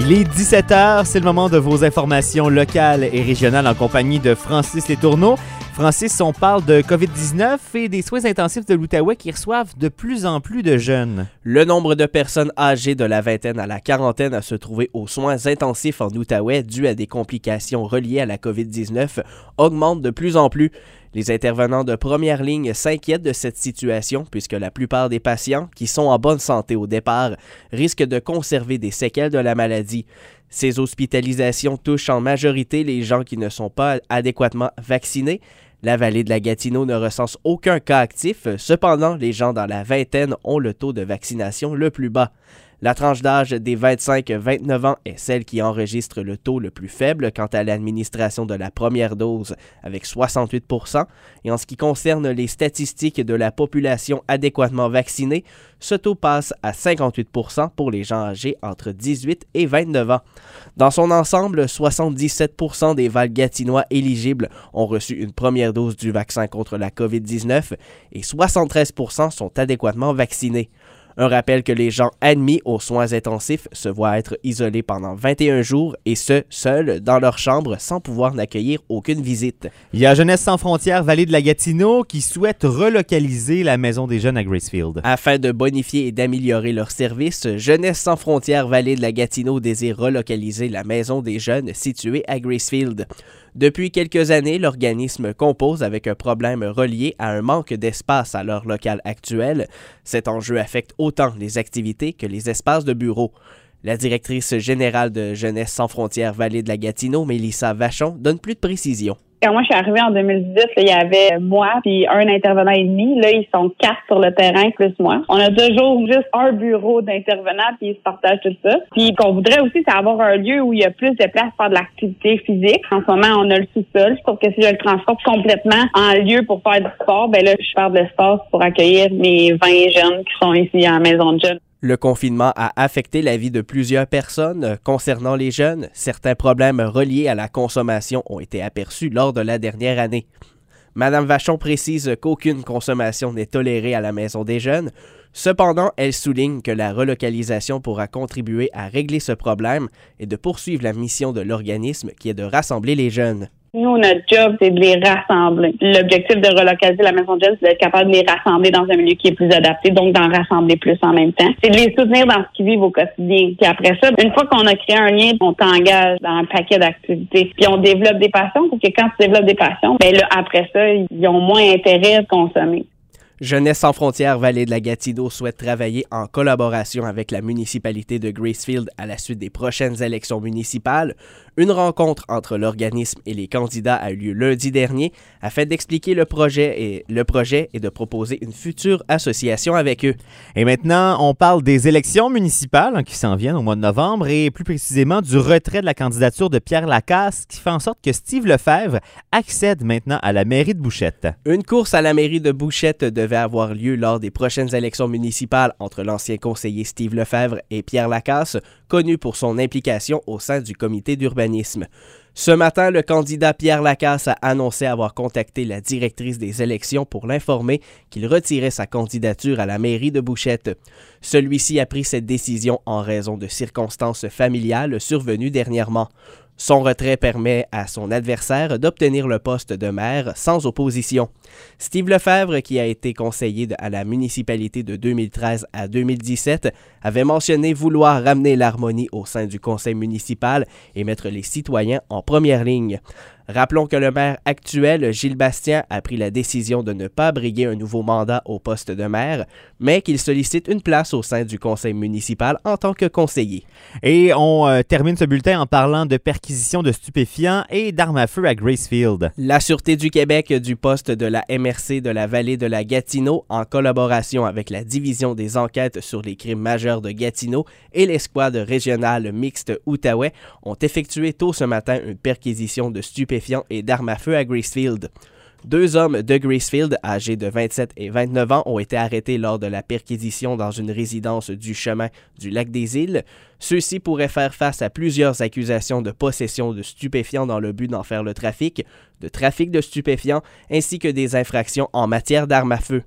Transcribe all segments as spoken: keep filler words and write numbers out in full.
Il est dix-sept heures, c'est le moment de vos informations locales et régionales en compagnie de Francis Letourneau. Francis, on parle de covid dix-neuf et des soins intensifs de l'Outaouais qui reçoivent de plus en plus de jeunes. Le nombre de personnes âgées de la vingtaine à la quarantaine à se trouver aux soins intensifs en Outaouais dû à des complications reliées à la covid dix-neuf augmente de plus en plus. Les intervenants de première ligne s'inquiètent de cette situation puisque la plupart des patients qui sont en bonne santé au départ risquent de conserver des séquelles de la maladie. Ces hospitalisations touchent en majorité les gens qui ne sont pas adéquatement vaccinés. La vallée de la Gatineau ne recense aucun cas actif. Cependant, les gens dans la vingtaine ont le taux de vaccination le plus bas. La tranche d'âge des vingt-cinq à vingt-neuf ans est celle qui enregistre le taux le plus faible quant à l'administration de la première dose, avec soixante-huit pour cent. Et en ce qui concerne les statistiques de la population adéquatement vaccinée, ce taux passe à cinquante-huit pour cent pour les gens âgés entre dix-huit et vingt-neuf ans. Dans son ensemble, soixante-dix-sept pour cent des Val-Gatinois éligibles ont reçu une première dose du vaccin contre la covid dix-neuf et soixante-treize pour cent sont adéquatement vaccinés. Un rappel que les gens admis aux soins intensifs se voient être isolés pendant vingt et un jours et ce, seuls dans leur chambre sans pouvoir n'accueillir aucune visite. Il y a Jeunesse sans frontières Vallée de la Gatineau qui souhaite relocaliser la maison des jeunes à Gracefield. Afin de bonifier et d'améliorer leurs services, Jeunesse sans frontières Vallée de la Gatineau désire relocaliser la maison des jeunes située à Gracefield. Depuis quelques années, l'organisme compose avec un problème relié à un manque d'espace à leur local actuel. Cet enjeu affecte autant les activités que les espaces de bureau. La directrice générale de Jeunesse sans frontières Vallée de la Gatineau, Mélissa Vachon, donne plus de précisions. Quand moi, je suis arrivée en deux mille dix-huit, là, il y avait moi puis un intervenant et demi. Là, ils sont quatre sur le terrain, plus moi. On a toujours juste un bureau d'intervenants puis ils se partagent tout ça. Puis qu'on voudrait aussi, c'est avoir un lieu où il y a plus de place pour faire de l'activité physique. En ce moment, on a le sous-sol. Je trouve que si je le transforme complètement en lieu pour faire du sport, ben là, je perds de l'espace pour accueillir mes vingt jeunes qui sont ici à la maison de jeunes. Le confinement a affecté la vie de plusieurs personnes. Concernant les jeunes, certains problèmes reliés à la consommation ont été aperçus lors de la dernière année. Madame Vachon précise qu'aucune consommation n'est tolérée à la maison des jeunes. Cependant, elle souligne que la relocalisation pourra contribuer à régler ce problème et de poursuivre la mission de l'organisme qui est de rassembler les jeunes. Nous, notre job, c'est de les rassembler. L'objectif de relocaliser la maison de jeunes, c'est d'être capable de les rassembler dans un milieu qui est plus adapté, donc d'en rassembler plus en même temps. C'est de les soutenir dans ce qu'ils vivent au quotidien. Puis après ça, une fois qu'on a créé un lien, on t'engage dans un paquet d'activités. Puis on développe des passions, parce que quand tu développes des passions, ben là, après ça, ils ont moins intérêt à consommer. Jeunesse sans frontières Vallée de la Gatineau souhaite travailler en collaboration avec la municipalité de Gracefield à la suite des prochaines élections municipales. Une rencontre entre l'organisme et les candidats a eu lieu lundi dernier afin d'expliquer le projet et, le projet et de proposer une future association avec eux. Et maintenant, on parle des élections municipales hein, qui s'en viennent au mois de novembre et plus précisément du retrait de la candidature de Pierre Lacasse qui fait en sorte que Steve Lefebvre accède maintenant à la mairie de Bouchette. Une course à la mairie de Bouchette devait avoir lieu lors des prochaines élections municipales entre l'ancien conseiller Steve Lefebvre et Pierre Lacasse, connu pour son implication au sein du comité d'urbanisme. Ce matin, le candidat Pierre Lacasse a annoncé avoir contacté la directrice des élections pour l'informer qu'il retirait sa candidature à la mairie de Bouchette. Celui-ci a pris cette décision en raison de circonstances familiales survenues dernièrement. Son retrait permet à son adversaire d'obtenir le poste de maire sans opposition. Steve Lefebvre, qui a été conseiller à la municipalité de deux mille treize à deux mille dix-sept, avait mentionné vouloir ramener l'harmonie au sein du conseil municipal et mettre les citoyens en première ligne. Rappelons que le maire actuel, Gilles Bastien, a pris la décision de ne pas briguer un nouveau mandat au poste de maire, mais qu'il sollicite une place au sein du conseil municipal en tant que conseiller. Et on euh, termine ce bulletin en parlant de perquisition de stupéfiants et d'armes à feu à Gracefield. La Sûreté du Québec du poste de la M R C de la vallée de la Gatineau, en collaboration avec la Division des enquêtes sur les crimes majeurs de Gatineau et l'escouade régionale mixte Outaouais, ont effectué tôt ce matin une perquisition de stupéfiants et d'armes à feu à Gracefield. Deux hommes de Gracefield, âgés de vingt-sept et vingt-neuf ans, ont été arrêtés lors de la perquisition dans une résidence du chemin du Lac-des-Îles. Ceux-ci pourraient faire face à plusieurs accusations de possession de stupéfiants dans le but d'en faire le trafic, de trafic de stupéfiants, ainsi que des infractions en matière d'armes à feu.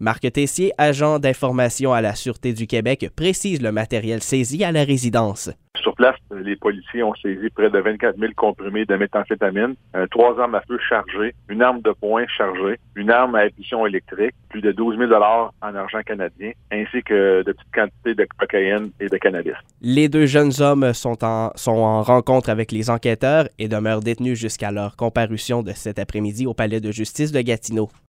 Marc Tessier, agent d'information à la Sûreté du Québec, précise le matériel saisi à la résidence. Sur place, les policiers ont saisi près de vingt-quatre mille comprimés de méthamphétamine, euh, trois armes à feu chargées, une arme de poing chargée, une arme à impulsion électrique, plus de douze mille dollars en argent canadien, ainsi que de petites quantités de cocaïne et de cannabis. Les deux jeunes hommes sont en, sont en rencontre avec les enquêteurs et demeurent détenus jusqu'à leur comparution de cet après-midi au palais de justice de Gatineau.